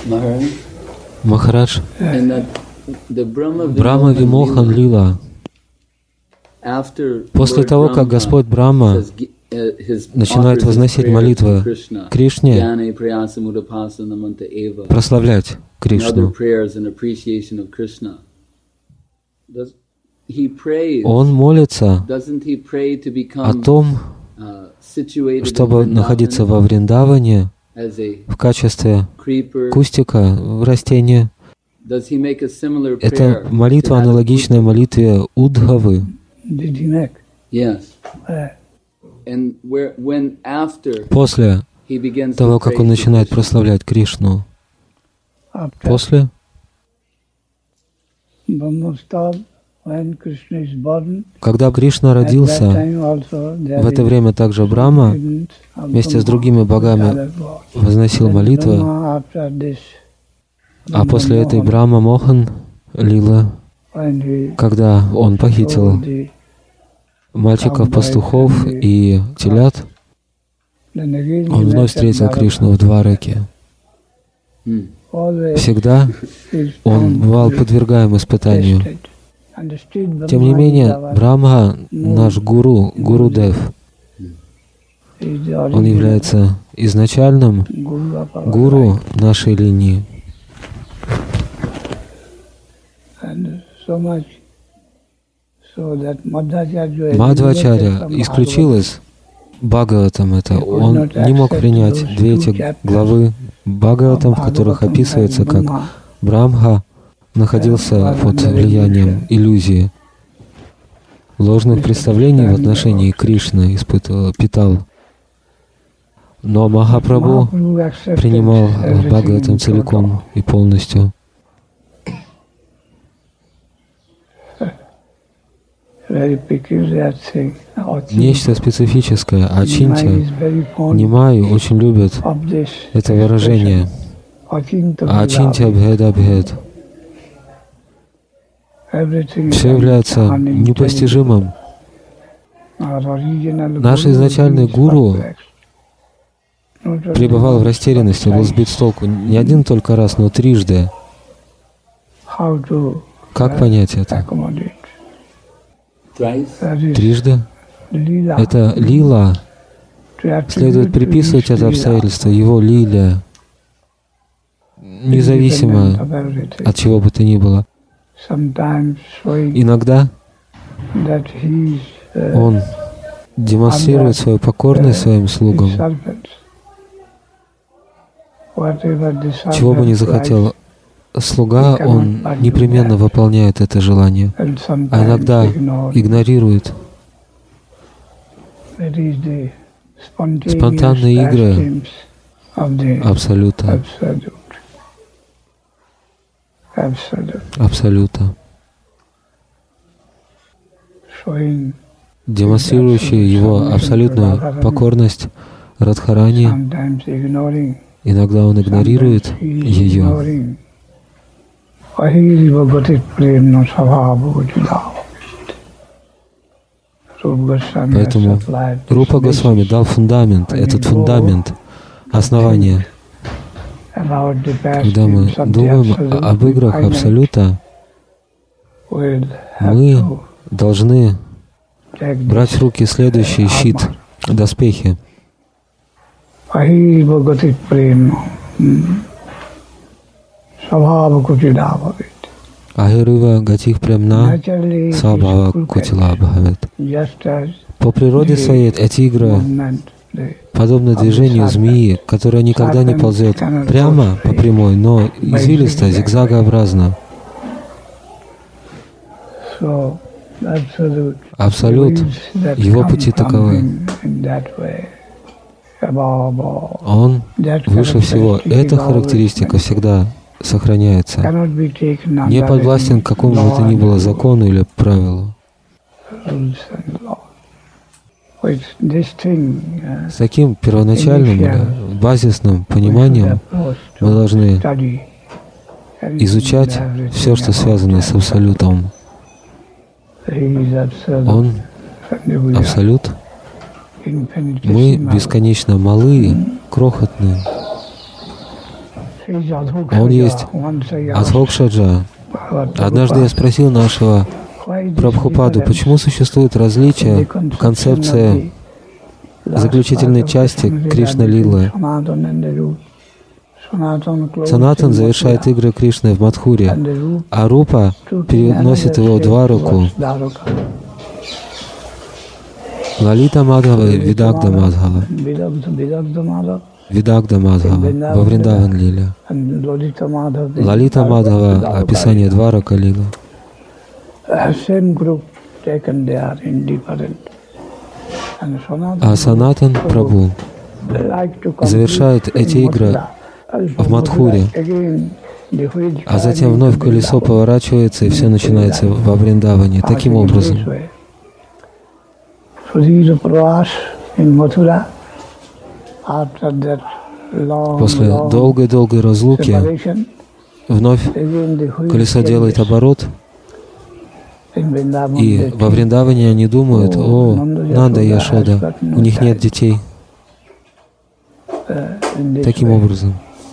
Махарадж, Брахма Вимохан Лила. После того, как Господь Брахма начинает возносить молитвы Кришне, прославлять Кришну, он молится о том, чтобы находиться во Вриндаване в качестве кустика, растения. Это молитва, аналогичная молитве Уддхавы. После того, как он начинает прославлять Кришну, после когда Кришна родился, в это время также Брахма вместе с другими богами возносил молитвы, а после этой Брахма Мохан Лила, когда он похитил мальчиков-пастухов и телят, он вновь встретил Кришну в Двараке. Всегда он бывал подвергаем испытанию. Тем не менее, Брахма, наш гуру, Гурудев, он является изначальным гуру нашей линии. Мадхвачарья исключил из Бхагаватам это. Он не мог принять две эти главы Бхагаватам, в которых описывается, как Брахма находился под влиянием иллюзии, ложных представлений в отношении Кришны питал. Но Махапрабху принимал Бхагаватам целиком и полностью. Нечто специфическое. Ачинтя, Нимай очень любят это выражение. Ачинтя бхеда бхед. Все является непостижимым. Наш изначальный гуру пребывал в растерянности, был сбит с толку не один только раз, но трижды. Как понять это? Трижды? Это лила. Следует приписывать это обстоятельство его лиле, независимо от чего бы то ни было. Иногда он демонстрирует свою покорность своим слугам. Чего бы ни захотел слуга, он непременно выполняет это желание, а иногда игнорирует. Спонтанные игры Абсолюта. Абсолюта, демонстрирующие его абсолютную покорность Радхарани. Иногда он игнорирует ее. Поэтому Рупа Госвами дал фундамент, этот фундамент, основание. Когда мы думаем об играх Абсолюта, мы должны брать в руки следующий щит, доспехи. Ахирива гатих премна свабхава кутила бхавет. По природе своей эти игры подобно движению змеи, которая никогда не ползет прямо по прямой, но извилисто, зигзагообразно. Абсолют, его пути таковы. Он выше всего. Эта характеристика всегда сохраняется. Не подвластен какому бы то ни было закону или правилу. С таким первоначальным или базисным пониманием мы должны изучать все, что связано с Абсолютом. Он Абсолют. Мы бесконечно малы, крохотные. Он есть Адхокшаджа. Однажды я спросил нашего Прабхупаду, почему существует различие в концепции заключительной части Кришна-лилы. Санатан завершает игры Кришны в Мадхуре, а Рупа переносит его в Двараку. Лалита Мадхава и Видагда Мадхава. Видагда Мадхава во Вриндаван Лиле. Лалита Мадхава — описание Дварака Лилы. А Санатан Прабху завершает эти игры в Мадхуре, а затем вновь колесо поворачивается и все начинается во Вриндаване. Таким образом, после долгой-долгой разлуки вновь колесо делает оборот, и во Вриндаване они думают: о, Нанда и Яшода, у них нет детей. Таким образом,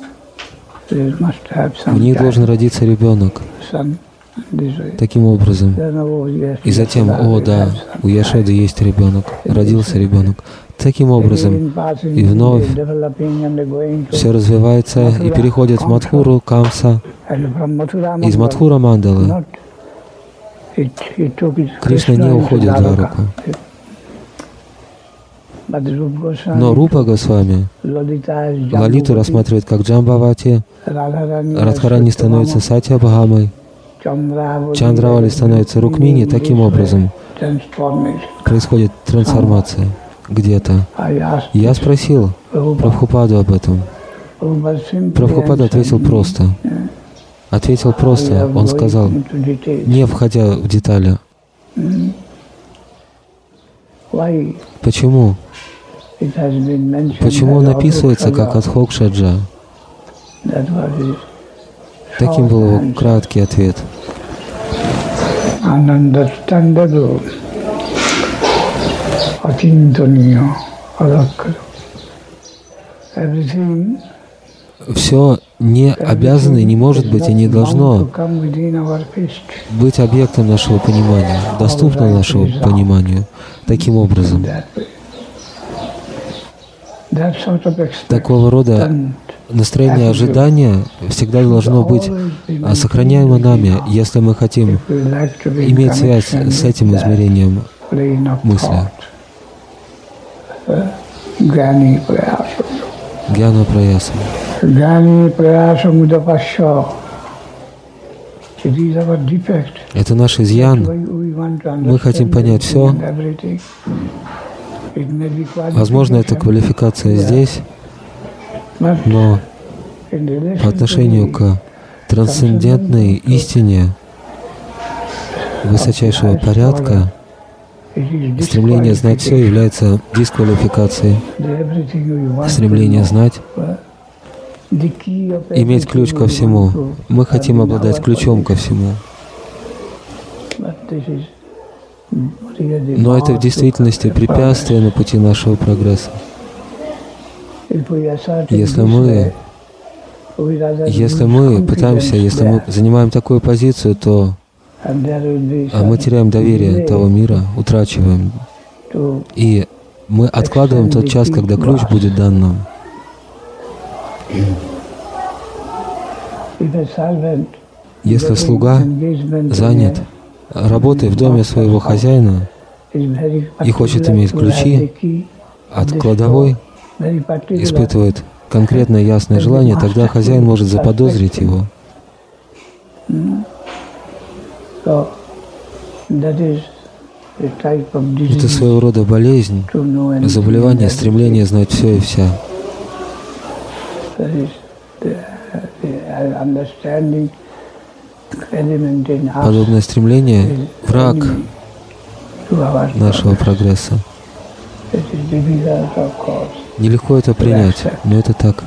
в них должен родиться ребенок. Таким образом. И затем: о, да, у Яшоды есть ребенок, родился ребенок. Таким образом. И вновь все развивается и переходит в Мадхуру, Камса, из Мадхура Мандалы. Кришна не уходит в Двараку. Но Рупа Госвами Лалиту рассматривает как Джамбавати, Радхарани становится Сатья Бхагамой, Чандравали становится Рукмини. Таким образом происходит трансформация где-то. Я спросил Прабхупаду об этом. Прабхупада ответил просто. Он сказал, не входя в детали. Почему? Почему он описывается как Адхокшаджа? Таким был его краткий ответ. Все не обязано и не может быть и не должно быть объектом нашего понимания, доступно нашему пониманию. Таким образом, такого рода настроение ожидания всегда должно быть сохраняемо нами, если мы хотим иметь связь с этим измерением мысли. Гьяна Праяса. Это наш изъян. Мы хотим понять все. Возможно, это квалификация здесь, но по отношению к трансцендентной истине высочайшего порядка стремление знать все является дисквалификацией. Стремление знать, иметь ключ ко всему. Мы хотим обладать ключом ко всему. Но это в действительности препятствие на пути нашего прогресса. Если мы пытаемся, если мы занимаем такую позицию, то мы теряем доверие того мира, утрачиваем. И мы откладываем тот час, когда ключ будет дан нам. Если слуга занят работой в доме своего хозяина и хочет иметь ключи от кладовой, испытывает конкретное ясное желание, тогда хозяин может заподозрить его. Это своего рода болезнь, заболевание, стремление знать все и вся. Подобное стремление — враг нашего прогресса. Нелегко это принять, но это так.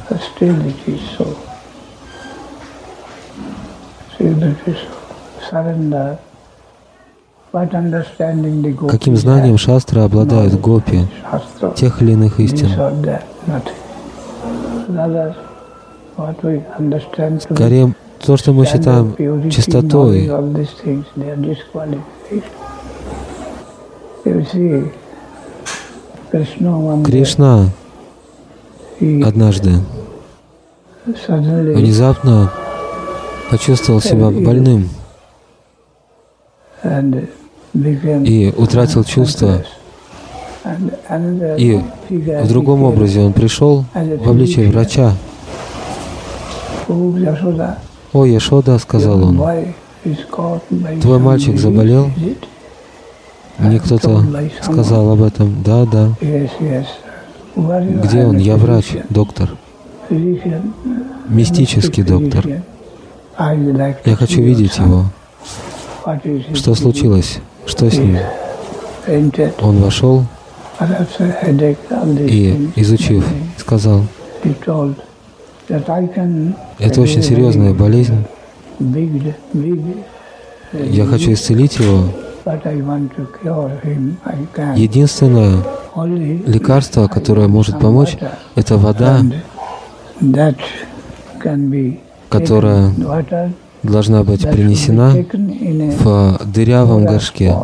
Каким знанием шастры обладают гопи тех или иных истин? Скорее, то, что мы считаем чистотой. Кришна однажды внезапно почувствовал себя больным и утратил чувства. И в другом образе он пришел в обличии врача. «О, Яшода, — сказал он, — твой мальчик заболел?» Мне кто-то сказал об этом. Да, да. Где он? Я врач, доктор. Мистический доктор. Я хочу видеть его. Что случилось? Что с ним? Он вошел и, изучив, сказал: это очень серьезная болезнь. Я хочу исцелить его. Единственное лекарство, которое может помочь, это вода, которая должна быть принесена в дырявом горшке.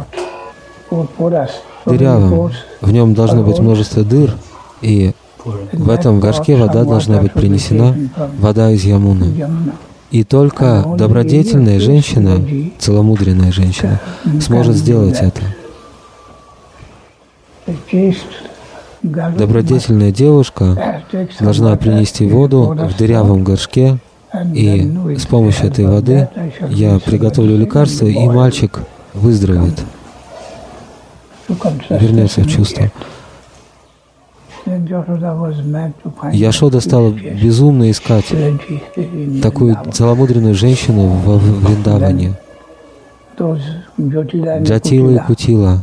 Дырявом. В нем должно быть множество дыр, и в этом горшке вода должна быть принесена, вода из Ямуны. И только добродетельная женщина, целомудренная женщина, сможет сделать это. Добродетельная девушка должна принести воду в дырявом горшке, и с помощью этой воды я приготовлю лекарство, и мальчик выздоровеет, вернется в чувство. Яшода стала безумно искать такую целомудренную женщину во Вриндаване. Джатила и Кутила,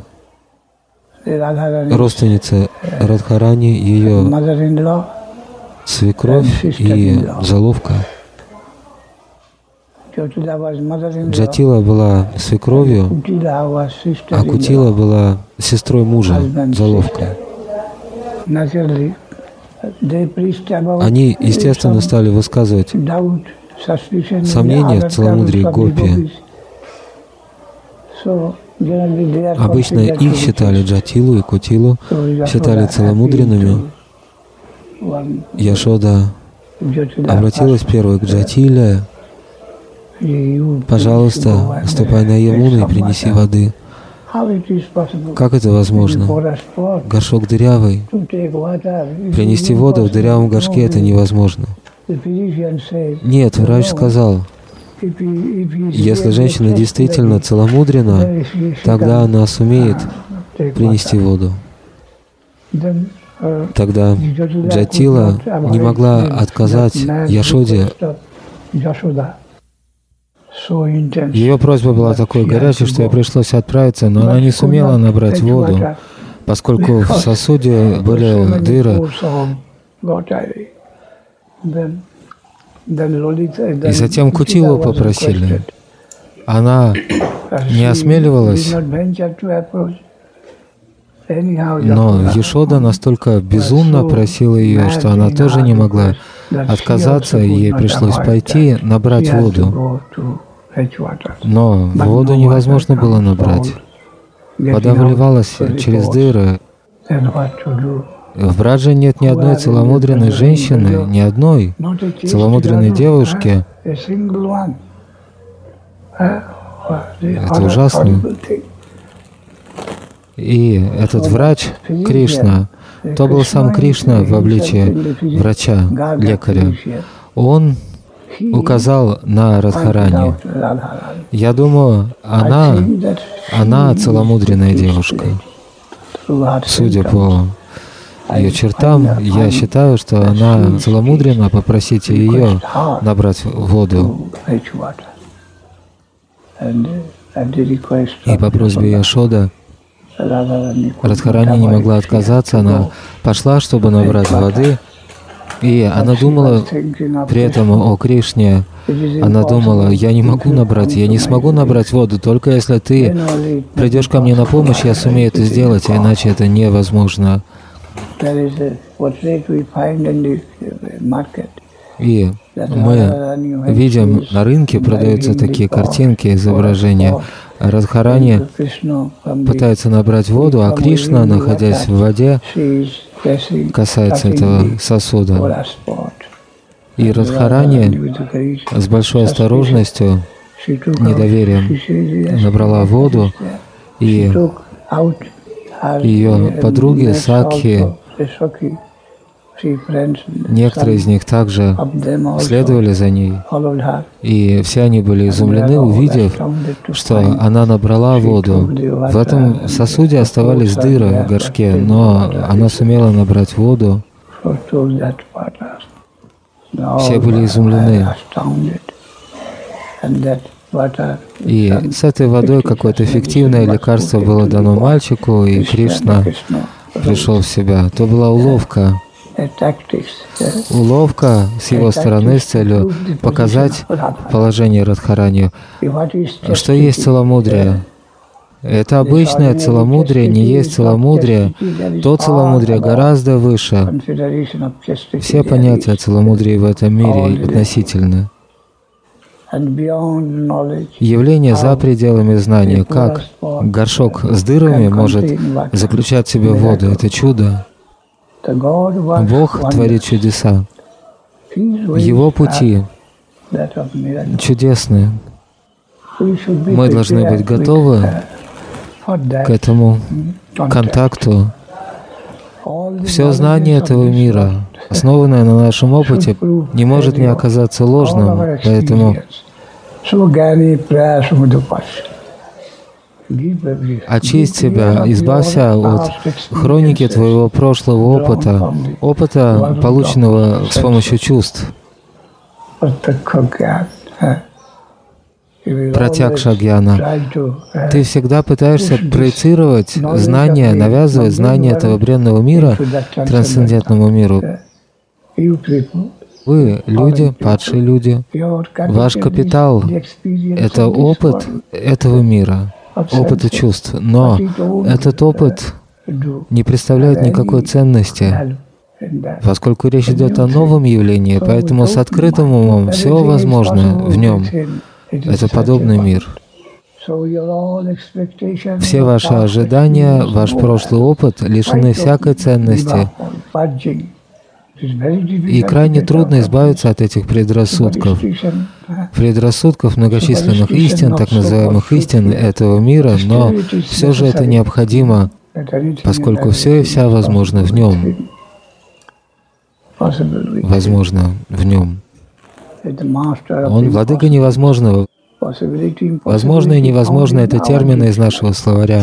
родственницы Радхарани, ее свекровь и заловка. Джатила была свекровью, а Кутила была сестрой мужа, заловка. Они, естественно, стали высказывать сомнения в целомудрии гопи. Обычно их считали, Джатилу и Кутилу, считали целомудренными. Яшода обратилась первой к Джатиле: «Пожалуйста, ступай на Ямуну и принеси воды». Как это возможно? Горшок дырявый. Принести воду в дырявом горшке — это невозможно. Нет, врач сказал, если женщина действительно целомудрена, тогда она сумеет принести воду. Тогда Джатила не могла отказать Яшоде. Ее просьба была такой горячей, что ей пришлось отправиться, но она не сумела набрать воду, поскольку в сосуде были дыры. И затем Кутилу попросили. Она не осмеливалась, но Яшода настолько безумно просила ее, что она тоже не могла отказаться, и ей пришлось пойти набрать воду. Но воду невозможно было набрать. Вода выливалась через дыры. В Брадже нет ни одной целомудренной женщины, ни одной целомудренной девушки. Это ужасно. И этот врач, Кришна, то был сам Кришна в обличии врача, лекаря. Он указал на Радхарани. Я думаю, она целомудренная девушка. Судя по ее чертам, я считаю, что она целомудрена. Попросите ее набрать воду. И по просьбе Яшоды Радхарани не могла отказаться. Она пошла, чтобы набрать воды. И она думала при этом о Кришне. Она думала: я не могу набрать, я не смогу набрать воду, только если ты придешь ко мне на помощь, я сумею это сделать, а иначе это невозможно. И мы видим, на рынке продаются такие картинки, изображения. Радхарани пытается набрать воду, а Кришна, находясь в воде, касается этого сосуда. И Радхарани с большой осторожностью, недоверием набрала воду, и ее подруги Сакхи, некоторые из них также следовали за ней, и все они были изумлены, увидев, что она набрала воду. В этом сосуде оставались дыры в горшке, но она сумела набрать воду. Все были изумлены. И с этой водой какое-то эффективное лекарство было дано мальчику, и Кришна пришел в себя. То была уловка. Уловка с его стороны с целью показать положение Радхарани, что есть целомудрие. Это обычное целомудрие, не есть целомудрие. То целомудрие гораздо выше. Все понятия целомудрия в этом мире относительны. Явление за пределами знания, как горшок с дырами может заключать в себе воду. Это чудо. Бог творит чудеса. Его пути чудесны. Мы должны быть готовы к этому контакту. Все знание этого мира, основанное на нашем опыте, не может не оказаться ложным, поэтому очисть себя, избавься от хроники твоего прошлого опыта, опыта, полученного с помощью чувств. Пратякша-гьяна. Ты всегда пытаешься проецировать знания, навязывать знания этого бренного мира трансцендентному миру. Вы, люди, падшие люди, ваш капитал — это опыт этого мира, опыт и чувств. Но этот опыт не представляет никакой ценности, поскольку речь идет о новом явлении, поэтому с открытым умом все возможно в нем. Это подобный мир. Все ваши ожидания, ваш прошлый опыт лишены всякой ценности. И крайне трудно избавиться от этих предрассудков. Предрассудков многочисленных истин, так называемых истин этого мира, но все же это необходимо, поскольку все и вся возможно в нем. Возможно в нем. Он владыка невозможного. Возможно и невозможно — это термины из нашего словаря.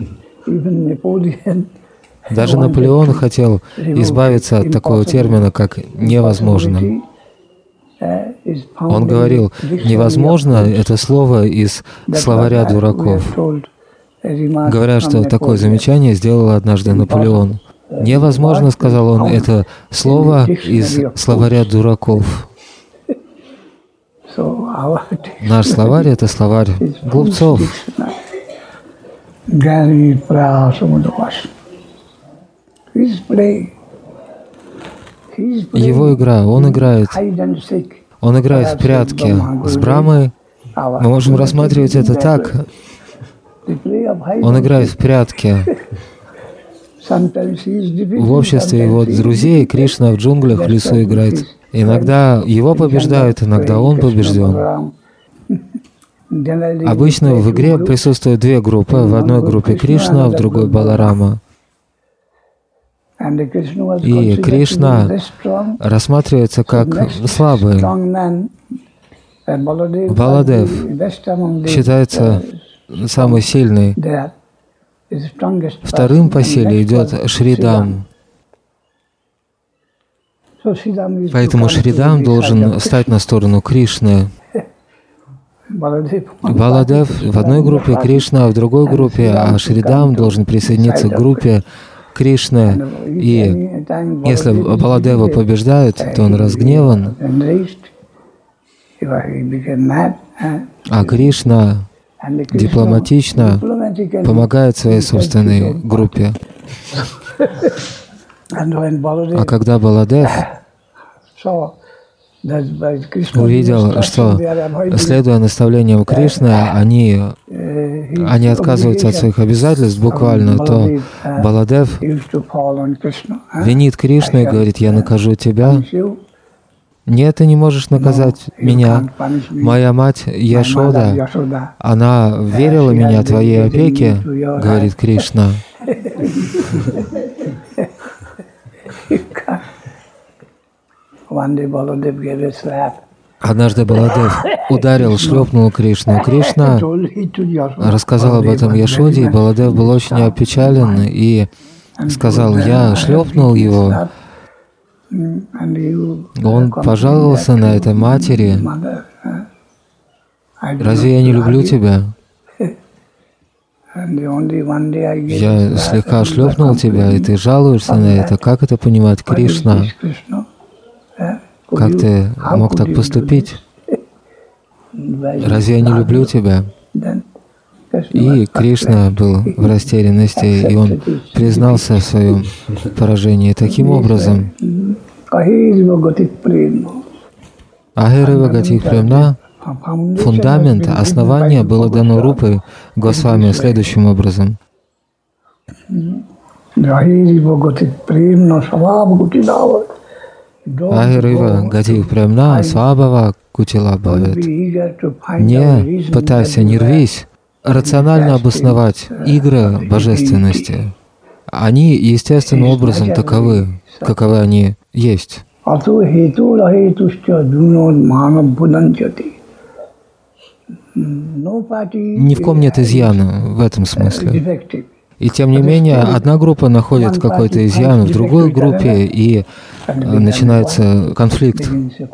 Даже Наполеон хотел избавиться от такого термина, как «невозможно». Он говорил, «невозможно» — это слово из словаря дураков. Говорят, что такое замечание сделал однажды Наполеон. «Невозможно», — сказал он, — это слово из словаря дураков. Наш словарь — это словарь глупцов. Его игра, он играет в прятки с Брамой. Мы можем рассматривать это так. Он играет в прятки. В обществе его друзей Кришна в джунглях, в лесу играет. Иногда его побеждают, иногда он побежден. Обычно в игре присутствуют две группы. В одной группе Кришна, в другой Баларама. И Кришна рассматривается как слабый. Баладев считается самый сильный. Вторым по силе идет Шридам. Поэтому Шридам должен стать на сторону Кришны. Баладев в одной группе Кришна, а в другой группе, а Шридам должен присоединиться к группе Кришны. И если Баладева побеждают, то он разгневан, а Кришна дипломатично помогает своей собственной группе. А когда Баладев увидел, что, следуя наставлениям Кришны, они отказываются от своих обязательств буквально, то Баладев винит Кришну и говорит: «Я накажу тебя». Нет, ты не можешь наказать меня. Моя мать Яшода, она верила меня твоей опеке, говорит Кришна. Однажды Баладев ударил, шлепнул Кришну. Кришна рассказал об этом Яшоде, и Баладев был очень опечален и сказал: «Я шлепнул его». Он пожаловался на это матери: «Разве я не люблю тебя? Я слегка шлепнул тебя, и ты жалуешься на это. Как это понимать, Кришна? Как ты мог так поступить? Разве я не люблю тебя?» И Кришна был в растерянности, и он признался в своем поражении. Таким образом, Ахирива Гатих Премна, фундамент, основание было дано Рупой Госвами следующим образом. Ахирива Гатих Премна Свабхава Кутила Бхавет. Не пытайся, не рвись рационально обосновать игры божественности. Они естественным образом таковы, каковы они есть. Ни в ком нет изъяна в этом смысле. И тем не менее, одна группа находит какой-то изъян в другой группе, и начинается конфликт.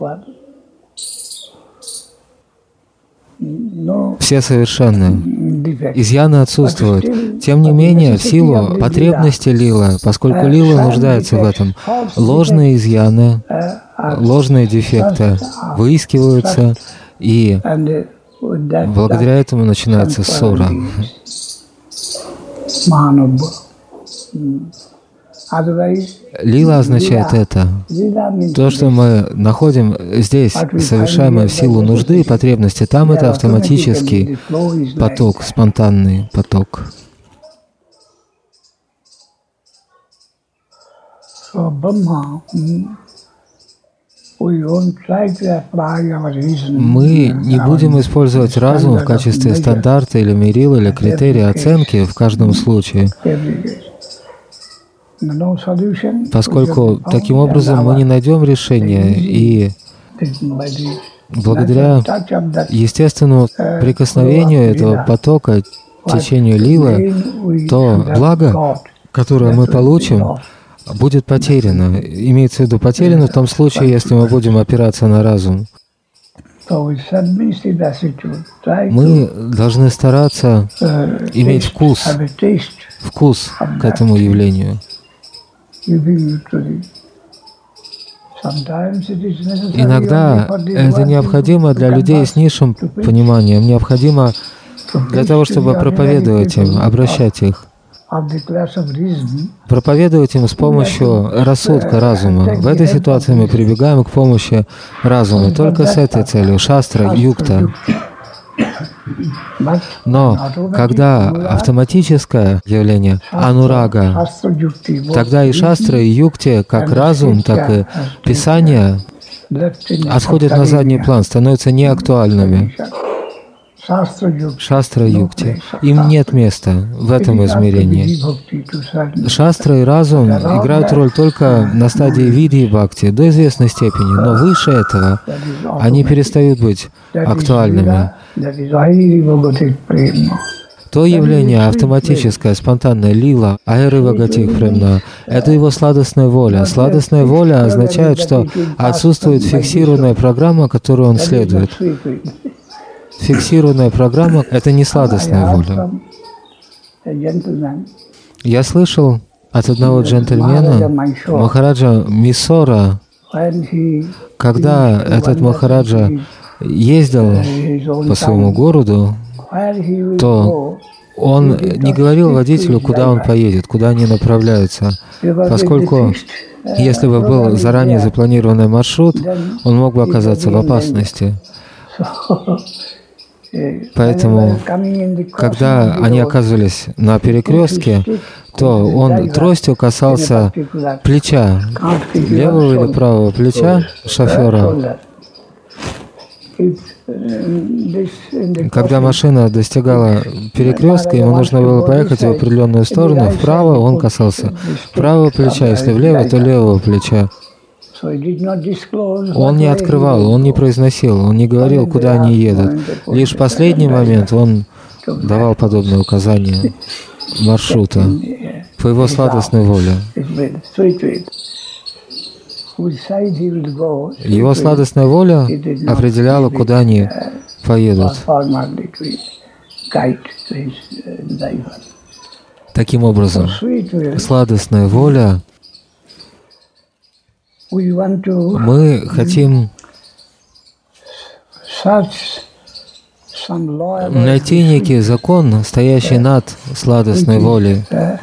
Все совершенны. Изъяны отсутствуют. Тем не менее, в силу потребности лила, поскольку лила нуждается в этом, ложные изъяны, ложные дефекты выискиваются, и благодаря этому начинается ссора. Лила означает это. То, что мы находим здесь, совершаемое в силу нужды и потребности, там это автоматический поток, спонтанный поток. Мы не будем использовать разум в качестве стандарта или мерила, или критерия оценки в каждом случае, поскольку таким образом мы не найдем решения, и благодаря естественному прикосновению этого потока, течению лилы, то благо, которое мы получим, будет потеряно. Имеется в виду потеряно в том случае, если мы будем опираться на разум. Мы должны стараться иметь вкус к этому явлению. Иногда это необходимо для людей с низшим пониманием, необходимо для того, чтобы проповедовать им, обращать их. Проповедовать им с помощью рассудка, разума. В этой ситуации мы прибегаем к помощи разума только с этой целью, шастра, юкта. Но когда автоматическое явление, анурага, тогда и шастра, и юкти, как разум, так и писание, отходят на задний план, становятся неактуальными. Шастра, юкти. Им нет места в этом измерении. Шастра и разум играют роль только на стадии види и бхакти, до известной степени, но выше этого они перестают быть актуальными. То явление автоматическое, спонтанное, лила, Ахирива Гатих Премна, это его сладостная воля. Сладостная воля означает, что отсутствует фиксированная программа, которую он следует. Фиксированная программа — это не сладостная воля. Я слышал от одного джентльмена, Махараджа Мисора, когда этот Махараджа ездил по своему городу, то Он не говорил водителю, куда он поедет, куда они направляются, поскольку если бы был заранее запланированный маршрут, он мог бы оказаться в опасности. Поэтому, когда они оказывались на перекрестке, то он тростью касался плеча, левого или правого плеча шофера. Когда машина достигала перекрестка, ему нужно было поехать в определенную сторону, вправо он касался правого плеча, если влево, то левого плеча. Он не открывал, он не произносил, он не говорил, куда они едут. Лишь в последний момент он давал подобные указания маршрута по его сладостной воле. Его сладостная воля определяла, куда они поедут. Таким образом, сладостная воля, мы хотим найти некий закон, стоящий над сладостной волей.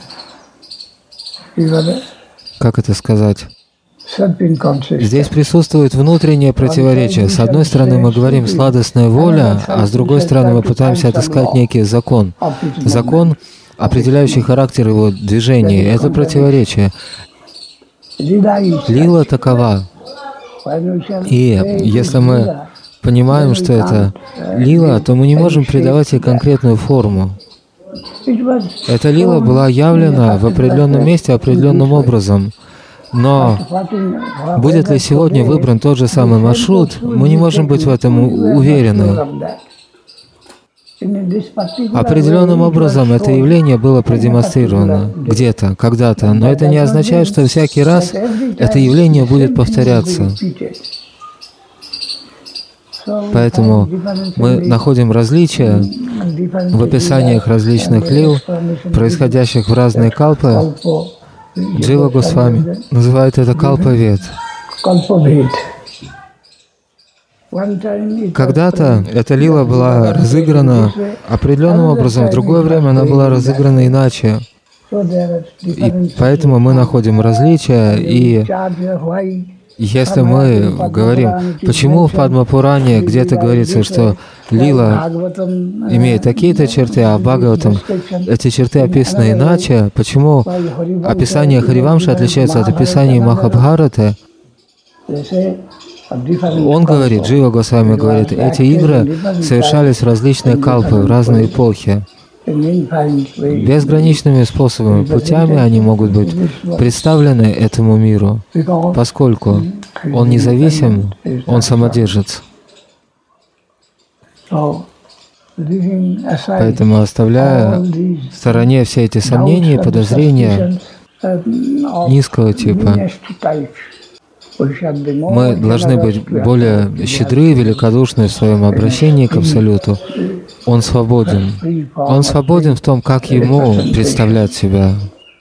Как это сказать? Здесь присутствует внутреннее противоречие. С одной стороны, мы говорим «сладостная воля», а с другой стороны, мы пытаемся отыскать некий закон. Закон, определяющий характер его движения. Это противоречие. Лила такова. И если мы понимаем, что это лила, то мы не можем придавать ей конкретную форму. Эта лила была явлена в определенном месте определенным образом. Но будет ли сегодня выбран тот же самый маршрут, мы не можем быть в этом уверены. Определенным образом это явление было продемонстрировано где-то, когда-то, но это не означает, что всякий раз это явление будет повторяться. Поэтому мы находим различия в описаниях различных лил, происходящих в разные калпы. Джива Госвами называет это калпавед. Когда-то эта лила была разыграна определенным образом, в другое время она была разыграна иначе. И поэтому мы находим различия, и если мы говорим, почему в Падма-пуране где-то говорится, что лила имеет такие-то черты, а в Бхагаватам эти черты описаны иначе, почему описание Харивамши отличается от описания Махабхараты? Он говорит, Джива Госвами говорит, эти игры совершались в различные калпы, в разные эпохи. Безграничными способами, путями они могут быть представлены этому миру, поскольку он независим, он самодержец. Поэтому, оставляя в стороне все эти сомнения и подозрения низкого типа, мы должны быть более щедры, великодушны в своем обращении к Абсолюту. Он свободен. Он свободен в том, как ему представлять себя.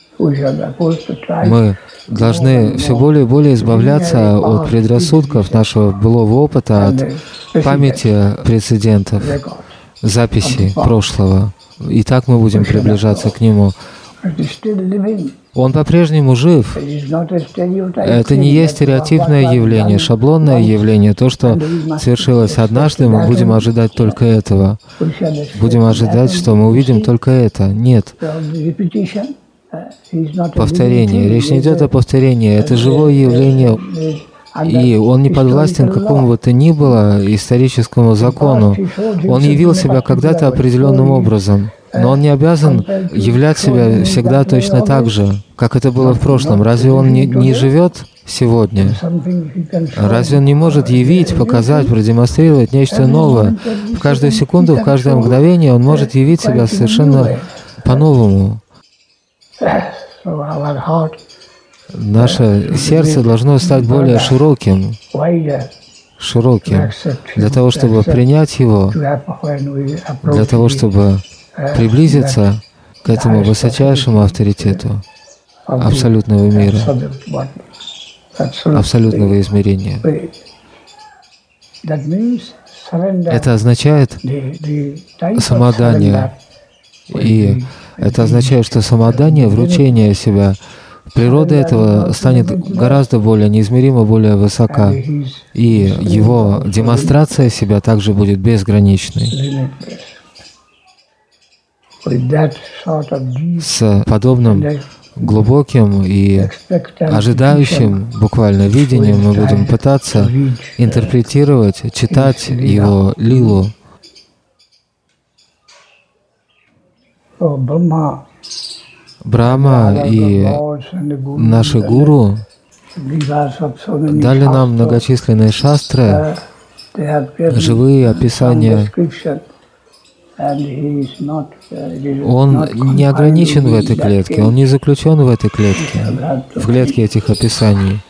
Мы должны все более и более избавляться от предрассудков нашего былого опыта, от памяти прецедентов, записей прошлого. И так мы будем приближаться к нему. Он по-прежнему жив. Это не есть стереотипное явление, шаблонное явление. То, что свершилось однажды, мы будем ожидать только этого. Будем ожидать, что мы увидим только это. Нет. Повторение. Речь не идет о повторении. Это живое явление. И он не подвластен какому бы то ни было историческому закону. Он явил себя когда-то определенным образом. Но он не обязан являть себя всегда точно так же, как это было в прошлом. Разве он не живет сегодня? Разве он не может явить, показать, продемонстрировать нечто новое? В каждую секунду, в каждое мгновение он может явить себя совершенно по-новому. Наше сердце должно стать более широким, для того, чтобы принять его, для того, чтобы приблизиться к этому высочайшему авторитету абсолютного мира, абсолютного измерения. Это означает самоотдание, И это означает, что самоотдание, вручение себя, природа этого станет гораздо более неизмеримо, более высока. И его демонстрация себя также будет безграничной. С подобным глубоким и ожидающим буквально видением мы будем пытаться интерпретировать, читать его лилу. Брахма и наши гуру дали нам многочисленные шастры, живые описания. Он не ограничен в этой клетке, он не заключен в этой клетке, в клетке этих описаний.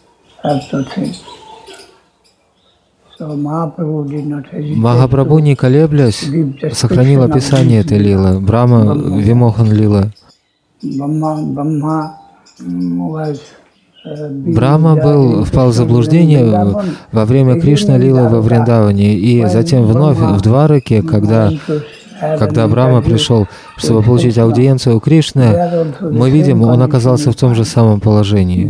Махапрабху, не колеблясь, сохранил описание этой лилы, Брахма Вимохан лилы. Брахма впал в заблуждение во время Кришна лилы во Вриндаване, и затем вновь в Двараке, когда Брахма пришел, чтобы получить аудиенцию у Кришны, мы видим, он оказался в том же самом положении.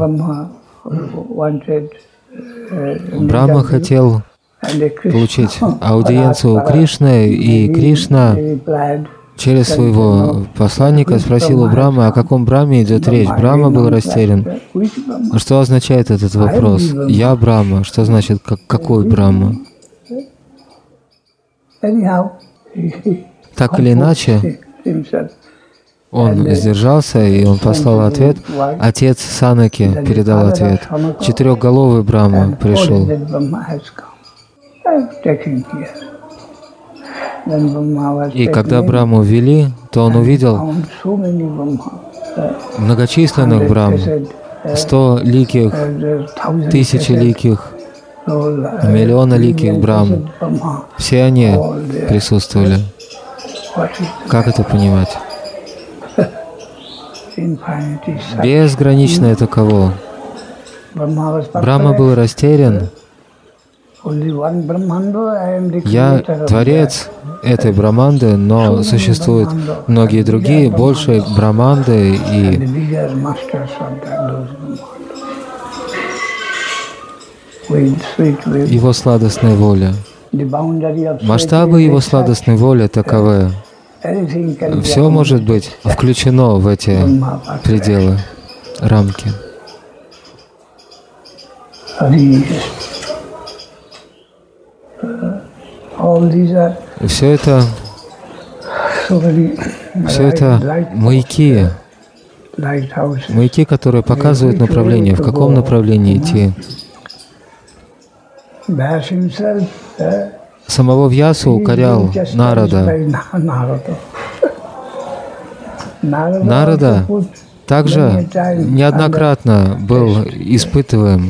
Брахма хотел получить аудиенцию у Кришны, и Кришна через своего посланника спросил у Брахмы, о каком Брахме идет речь. Брахма был растерян. Что означает этот вопрос? Я Брахма. Что значит, какой Брахма? Так или иначе, он сдержался, и он послал ответ. Отец Санаки передал ответ. Четырехголовый Брахма пришел. И когда Брахму ввели, то он увидел многочисленных Брахм, 100 ликих, 1000 ликих, миллиона ликих Брахм. Все они присутствовали. Как это понимать? Безграничное таково. Брахма был растерян. Я творец этой Брахманды, но существуют многие другие, большие Брахманды и его сладостная воля. Масштабы его сладостной воли таковы. Все может быть включено в эти пределы, рамки. Все это маяки, которые показывают направление, в каком направлении идти. Самого Вьясу укорял Нарада. Нарада также неоднократно был испытываем.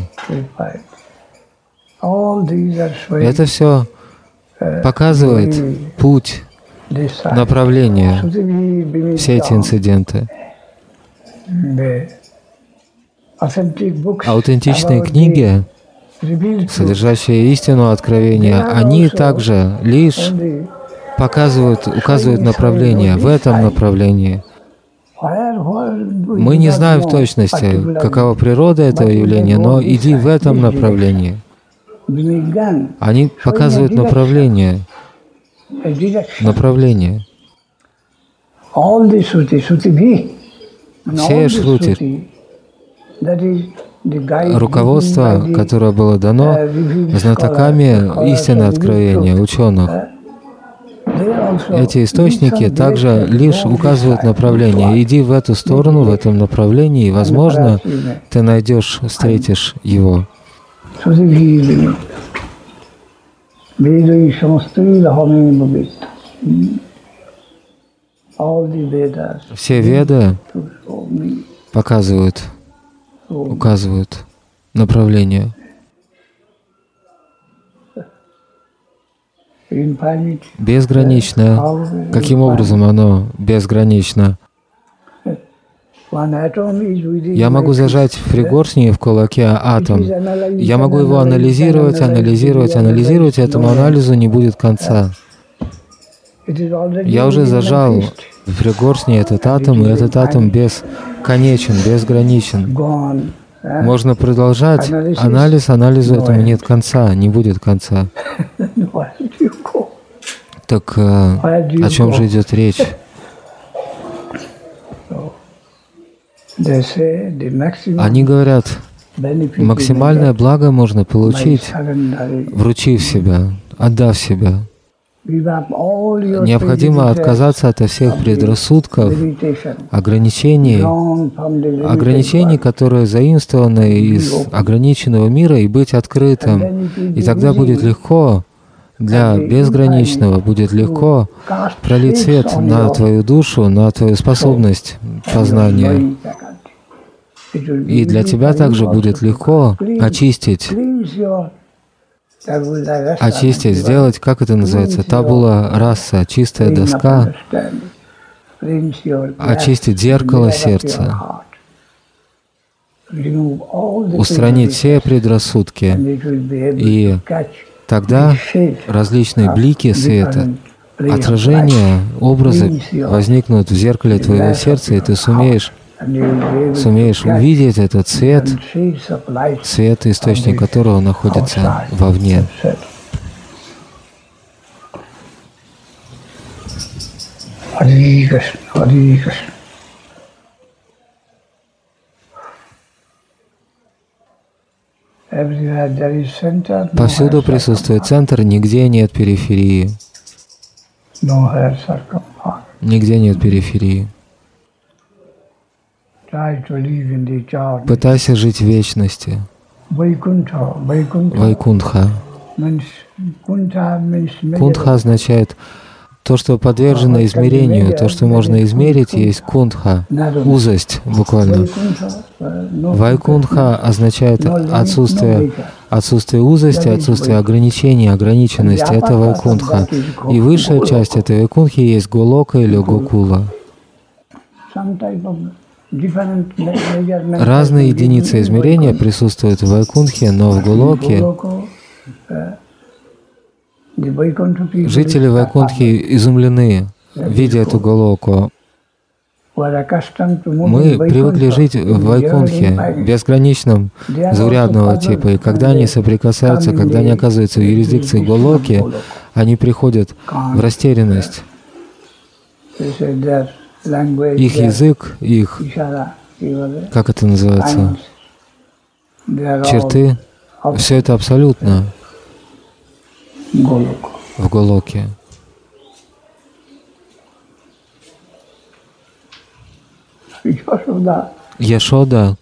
Это все показывает путь, направление, все эти инциденты. Аутентичные книги, содержащие истину откровения, они также лишь указывают направление в этом направлении. Мы не знаем в точности, какова природа этого явления, но иди в этом направлении. Они показывают направление. Все шрути, руководство, которое было дано знатоками истины откровения, ученых, эти источники также лишь указывают направление. Иди в эту сторону, в этом направлении, и, возможно, ты встретишь его. Все Веды указывают направление. Безграничное. Каким образом оно безгранично? Я могу зажать в пригоршне в кулаке атом. Я могу его анализировать, и этому анализу не будет конца. Я уже зажал В пригоршне этот атом, и этот атом бесконечен, безграничен. Можно продолжать анализ, анализу этому нет конца, не будет конца. Так о чем же идет речь? Они говорят, максимальное благо можно получить, вручив себя, отдав себя. Необходимо отказаться от всех предрассудков, ограничений, которые заимствованы из ограниченного мира, и быть открытым. И тогда будет легко, для безграничного будет легко пролить свет на твою душу, на твою способность познания. И для тебя также будет легко очистить, сделать, как это называется, табула раса, чистая доска, очистить зеркало сердца, устранить все предрассудки, и тогда различные блики света, отражения, образы возникнут в зеркале твоего сердца, и ты сумеешь увидеть этот свет, источник которого находится вовне. Повсюду присутствует центр, нигде нет периферии. Нигде нет периферии. Пытайся жить в вечности. Вайкунтха. Кунтха означает то, что подвержено измерению, то, что можно измерить, есть кунтха, узость буквально. Вайкунтха означает отсутствие узости, отсутствие ограничений, ограниченности. Это вайкунтха. И высшая часть этой вайкунтхи есть голока или гокула. Разные единицы измерения присутствуют в вайкунтхе, но в голоке жители вайкунтхи изумлены, видя эту голоку. Мы привыкли жить в вайкунтхе, безграничном, заурядного типа, и когда они соприкасаются, когда они оказываются в юрисдикции голоки, они приходят в растерянность. Их язык, их, как это называется, черты, все это абсолютно в голоке. Яшода,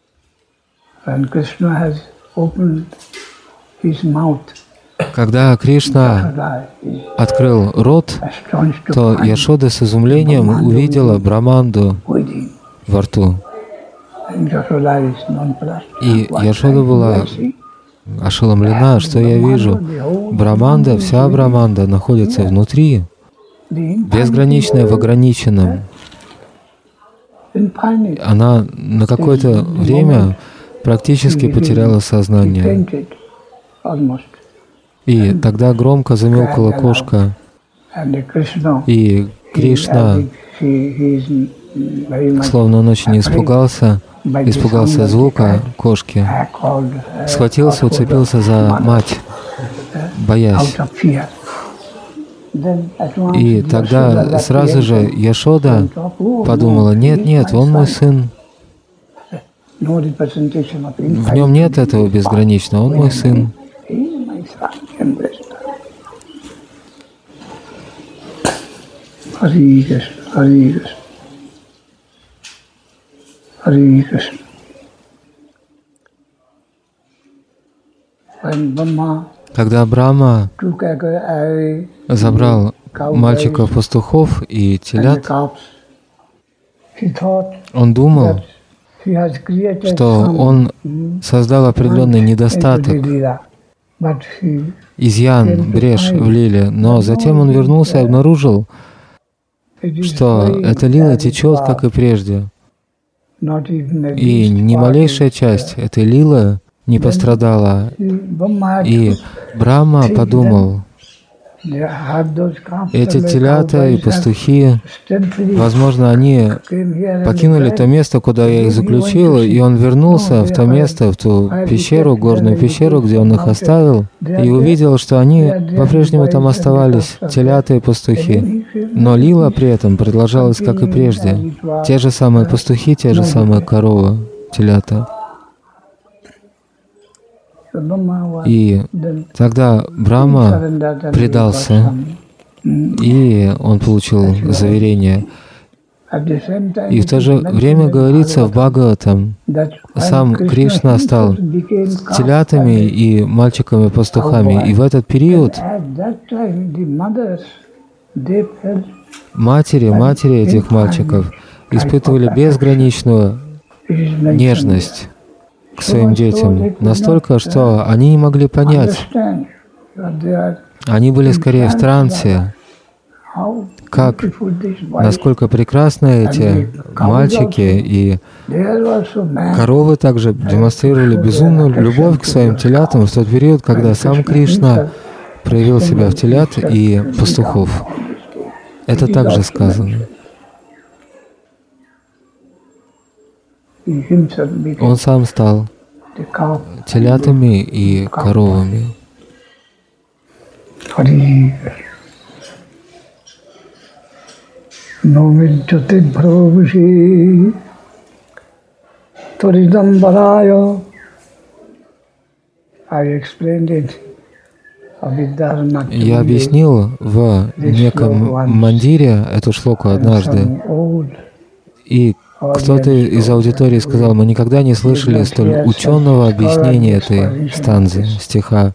когда Кришна открыл рот, то Яшода с изумлением увидела Браманду во рту. И Яшода была ошеломлена, что я вижу. Браманда, вся Браманда находится внутри, безграничная в ограниченном. Она на какое-то время практически потеряла сознание. И тогда громко замяукала кошка, и Кришна, словно он очень испугался звука кошки, схватился, уцепился за мать, боясь. И тогда сразу же Яшода подумала: нет, он мой сын. В нем нет этого безграничного, он мой сын. Когда Брахма забрал мальчиков-пастухов и телят, он думал, что он создал определенный недостаток, изъян, брешь в лиле, но затем он вернулся и обнаружил, что эта лила течет, как и прежде. И ни малейшая часть этой лилы не пострадала. И Брахма подумал, Эти телята и пастухи, возможно, они покинули то место, куда я их заключил, и он вернулся в то место, в ту пещеру, горную пещеру, где он их оставил, и увидел, что они по-прежнему там оставались, телята и пастухи. Но лила при этом продолжалась, как и прежде. Те же самые пастухи, те же самые коровы, телята. И тогда Брахма предался, и он получил заверение. И в то же время говорится в Бхагаватам, сам Кришна стал телятами и мальчиками-пастухами. И в этот период матери этих мальчиков испытывали безграничную нежность к своим детям, настолько, что они не могли понять. Они были скорее в трансе, насколько прекрасны эти мальчики, и коровы также демонстрировали безумную любовь к своим телятам в тот период, когда сам Кришна проявил себя в телят и пастухов. Это также сказано. Он сам стал телятами и коровами. Я объяснил в неком мандире эту шлоку однажды, и кто-то из аудитории сказал: мы никогда не слышали столь ученого объяснения этой станзы, стиха.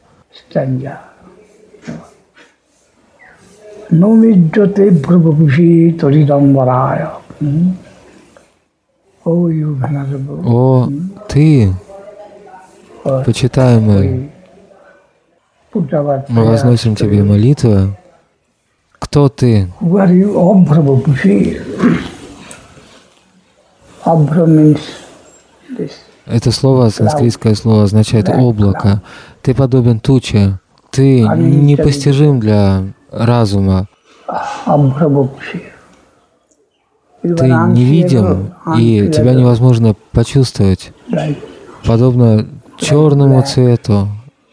О, ты, почитаемый, мы возносим тебе молитву. Кто ты? Это слово, санскритское слово, означает облако. Ты подобен туче. Ты непостижим для разума. Ты невидим, и тебя невозможно почувствовать. Подобно черному цвету.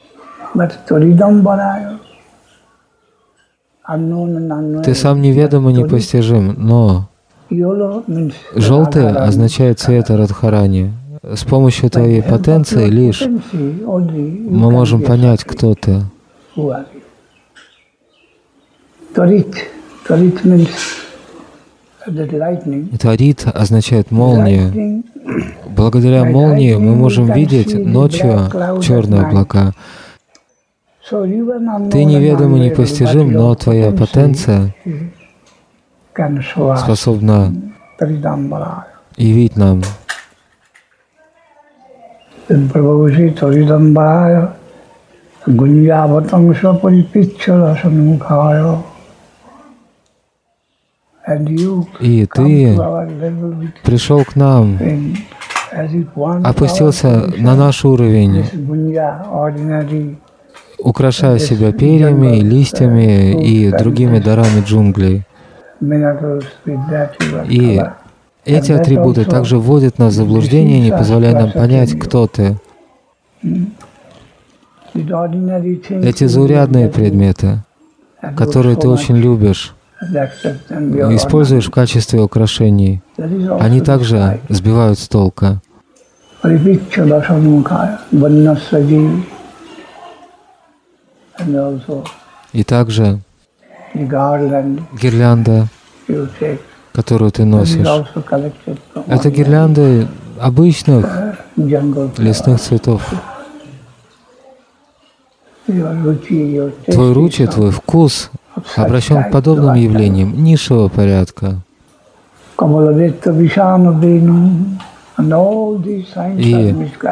Ты сам неведом и непостижим, но желтый означает цвет Радхарани. С помощью твоей потенции лишь мы можем понять, кто ты. Тварит означает молнию. Благодаря молнии мы можем видеть ночью черные облака. Ты неведом и непостижим, но твоя потенция способна явить нам. И ты пришел к нам, опустился на наш уровень, украшая себя перьями, листьями и другими дарами джунглей. И эти атрибуты также вводят нас в заблуждение, не позволяя нам понять, кто ты. Эти заурядные предметы, которые ты очень любишь, используешь в качестве украшений, они также сбивают с толка. И также гирлянда, которую ты носишь, это гирлянды обычных лесных цветов. Твой ручи, твой вкус обращен к подобным явлениям низшего порядка. И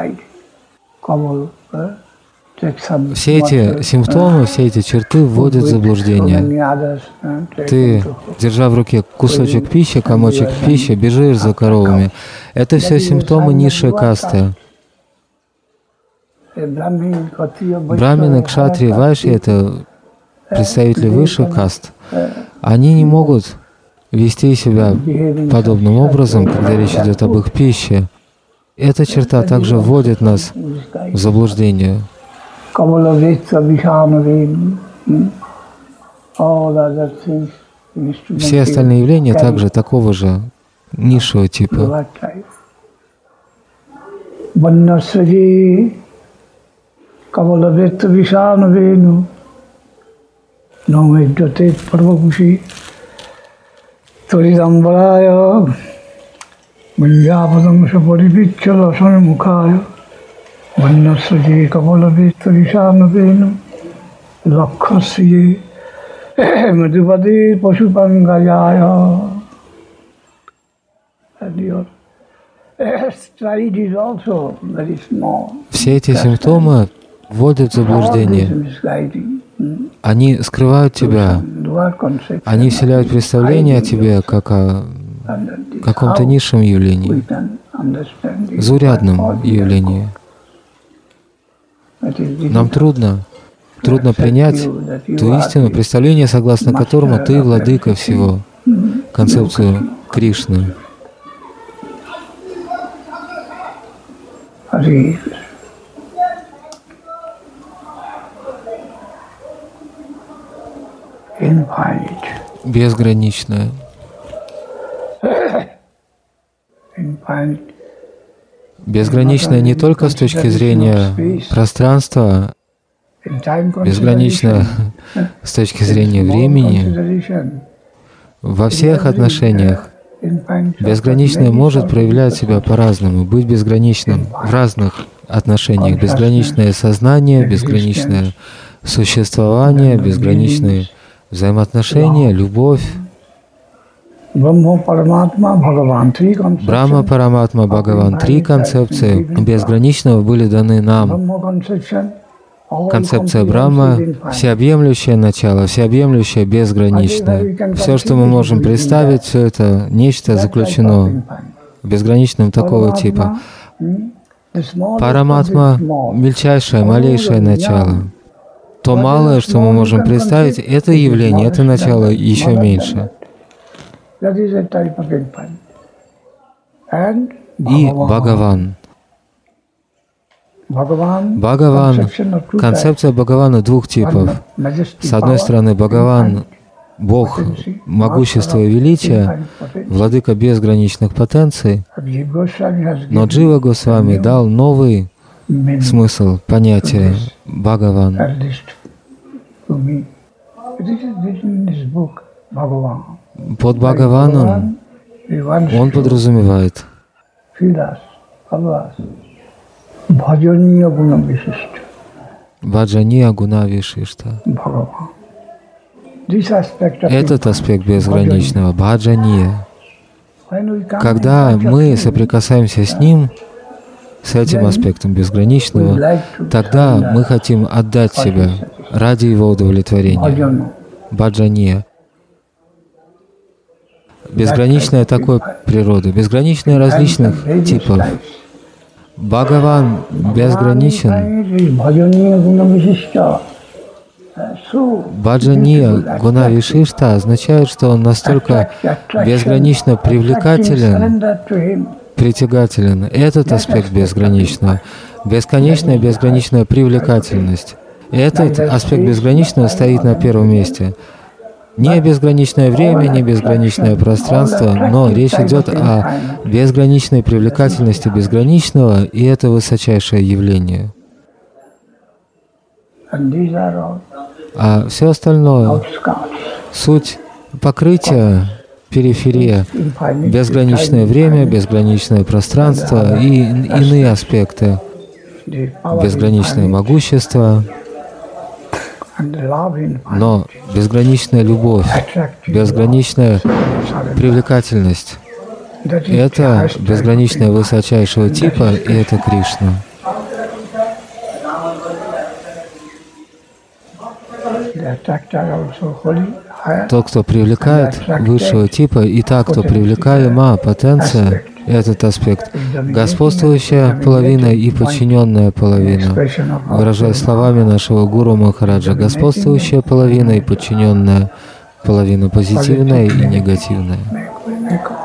все эти симптомы, все эти черты вводят в заблуждение. Ты, держа в руке кусочек пищи, комочек пищи, бежишь за коровами. Это все симптомы низшей касты. Брамины, кшатрии, вайши — это представители высших каст, они не могут вести себя подобным образом, когда речь идет об их пище. Эта черта также вводит нас в заблуждение. Все остальные явления также такого же низшего типа. Все эти симптомы вводят в заблуждение. Они скрывают тебя, они вселяют представление о тебе как о каком-то низшем явлении, заурядном явлении. Нам трудно принять ту истину, представление, согласно которому ты владыка всего, концепцию Кришны. Безграничное. Безграничное не только с точки зрения пространства, безграничное с точки зрения времени. Во всех отношениях безграничное может проявлять себя по-разному, быть безграничным в разных отношениях. Безграничное сознание, безграничное существование, безграничные взаимоотношения, любовь. Брахма, Параматма, Бхагаван — три концепции безграничного были даны нам. Концепция Брахма — всеобъемлющее начало, всеобъемлющее безграничное. Все, что мы можем представить, все это нечто заключено в безграничном такого типа. Параматма — мельчайшее, малейшее начало. То малое, что мы можем представить, это явление, это начало еще меньше. И Бхагаван. Бхагаван, концепция Бхагавана двух типов. С одной стороны, Бхагаван — Бог могущества и величия, владыка безграничных потенций, но Джива Госвами дал новый смысл, понятие Бхагаван. Под Бхагаваном он подразумевает Баджания Гуна Вишишта. Этот аспект безграничного, баджания. Когда мы соприкасаемся с ним, с этим аспектом безграничного, тогда мы хотим отдать себя ради его удовлетворения. Баджания. Безграничная такой природы, безграничная различных типов. Бхагаван безграничен. Баджания Гуна Вишишта означает, что он настолько безгранично притягателен. Этот аспект безграничного, бесконечная безграничная привлекательность. Этот аспект безграничного стоит на первом месте. Не безграничное время, не безграничное пространство, но речь идет о безграничной привлекательности безграничного, и это высочайшее явление. А все остальное — суть покрытия, периферия, безграничное время, безграничное пространство и иные аспекты, безграничное могущество. Но безграничная любовь, безграничная привлекательность — это безграничное высочайшего типа, и это Кришна. Тот, кто привлекает высшего типа, и та, кто привлекаема, потенция, этот аспект. Господствующая половина и подчиненная половина. Выражая словами нашего гуру Махараджа, господствующая половина и подчиненная половина, позитивная и негативная.